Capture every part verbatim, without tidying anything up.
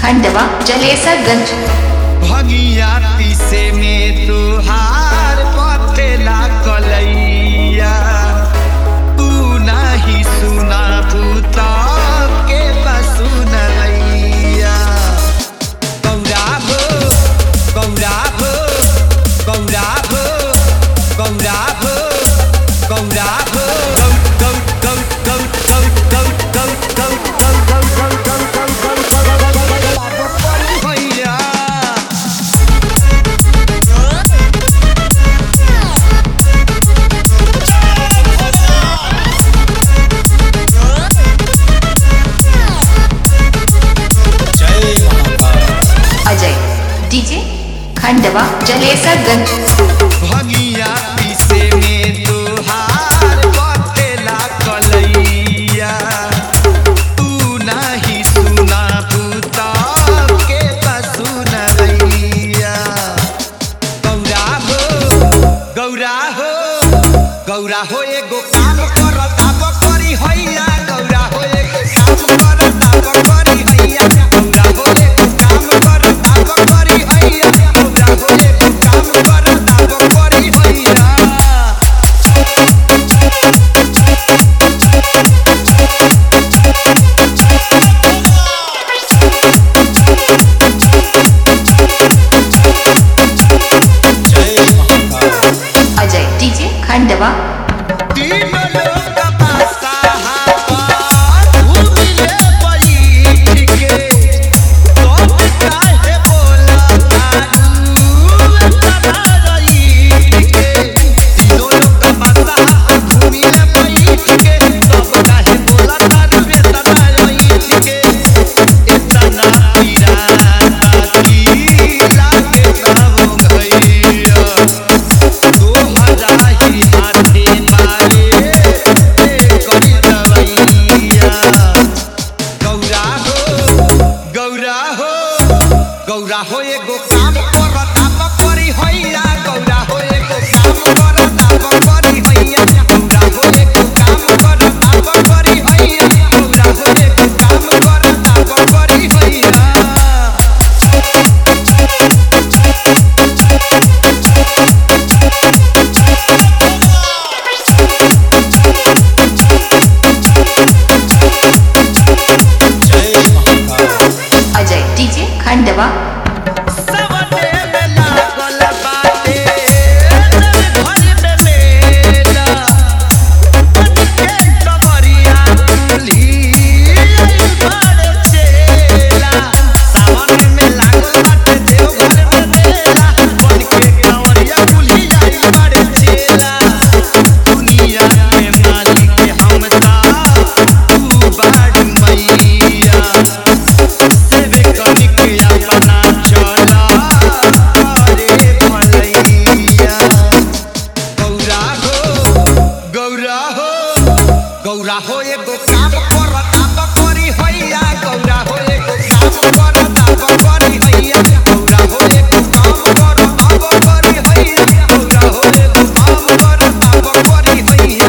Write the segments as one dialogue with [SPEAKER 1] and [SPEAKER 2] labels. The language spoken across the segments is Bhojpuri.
[SPEAKER 1] खंडवा जलेसरगंज।
[SPEAKER 2] भगियाती से में तुहार पथेला कलैया, तू नहीं सुना भूता के बसुन लैया। गौरा हो गौरा हो गौरा हो गौरा हो गौरा हो गौ गौ गौ गौ गौ गौ गौ गौ गौ गौ गौ गौ भैया।
[SPEAKER 1] अजय डीजे खंडवा जलेसरगंज।
[SPEAKER 2] भगियाती से में तुहार पथेला कलैया, तू नहीं सुना भूता के बसुन लैया। गौरा हो गौरा हो गौरा हो एगो काम कर ताप करी हैया। गौरा हो एगो काम कर ताप करी हैया। गौरा हो एगो काम कर ताप करी हैया। गौरा हो एगो काम कर ताप करी हैया।
[SPEAKER 1] अजय डीजे खंडवा।
[SPEAKER 2] तीन लोग पासा हाथ घूमिले बैठ के, सब काहे बोला तारू तबारई के। तीनों लोग पासा हाथ घूमिले बैठ के, सब काहे बोला तारू तबारई के। इतना पीरा की लागे सब गइया, दो हजार ही हाथे मारे करी दवैया। गौरा हो गौरा हो गौरा हो एगो काम कर ताप करी हैया। गौरा हो एगो काम कर ताप करी हैया। गौरा हो एगो काम कर ताप करी हैया। गौरा हो एगो काम कर ताप करी हैया।
[SPEAKER 1] अजय डीजे खंडवा।
[SPEAKER 2] सवने में लागल बाटे घर में मेला, बन के कवरिया कुली बड़ चेला। सावन में लागल बाटे देवघर में मेला, बन के कवरिया कुली बड़ चेला। दुनिया के मालिक हम ता तू बाड़ मैया, सेवे कनिक अपना चला रे भलैया। गौरा हो गौरा हो गौरा हो एगो काम कर ताप करी हैया। गौरा हो एगो काम कर ताप करी हैया। गौरा हो एगो काम कर ताप करी हैया। गौरा हो एगो काम कर ताप करी हैया।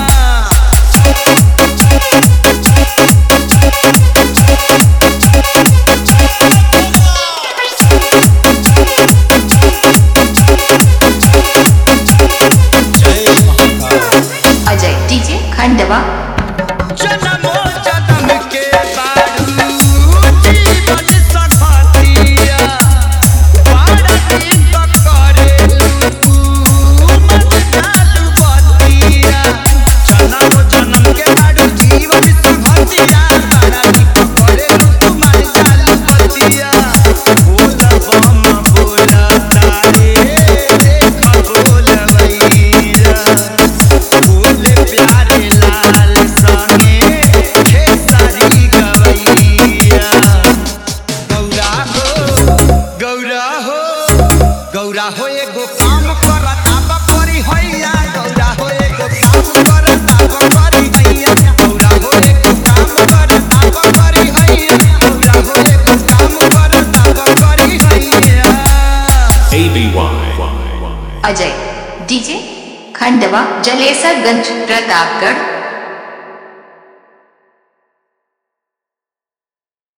[SPEAKER 1] अजय डीजे खंडवा।
[SPEAKER 2] जन्मो जन्म के बारू जीवन सखतिया, बड़ा दिन करेलू तू मन चालू बतिया। जन्मो जन्म के बारू जीवन सखतिया, बड़ा दिन करेलू तू मन चालू बतिया। बोला बम बोला तारे देख बोलवैया, बोले प्यारे लाल संगे खेसारी गवैया। गौरा हो गौरा हो गौरा हो एगो काम कर ताप करी हैया। गौरा हो एगो काम कर ताप करी हैया। गौरा हो एगो काम कर ताप करी हैया। गौरा हो एगो काम कर ताप करी हैया।
[SPEAKER 3] A B Y
[SPEAKER 1] Ajay DJ Khandwa Jalesarganj Pratapgarh.